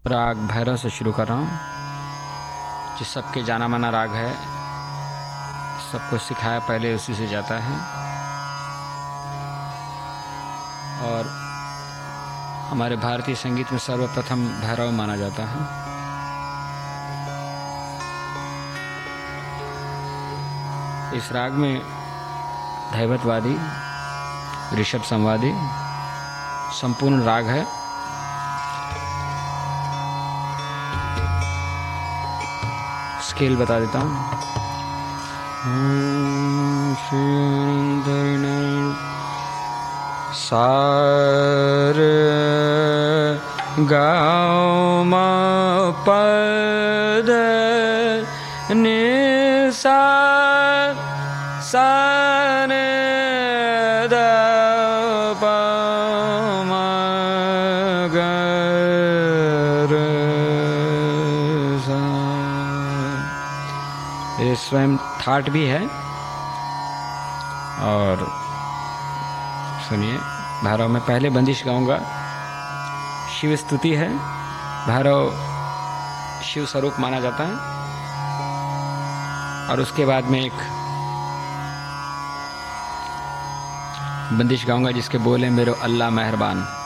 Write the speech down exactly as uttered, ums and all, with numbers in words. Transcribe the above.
राग भैरव से शुरू कर रहा हूँ, जो सबके जाना माना राग है, सबको सिखाया पहले उसी से जाता है। और हमारे भारतीय संगीत में सर्वप्रथम भैरव माना जाता है। इस राग में धैवतवादी, ऋषभ संवादी संपूर्ण राग है। स्केल बता देता हूँ। सार गाँव मा पद नि सा सा ने द प म ग र सा। ये स्वयं थाट भी है। और सुनिए, भैरव में पहले बंदिश गाऊंगा। शिव स्तुति है। भैरव शिव स्वरूप माना जाता है। और उसके बाद में एक बंदिश गाऊंगा जिसके बोले मेरो अल्लाह मेहरबान।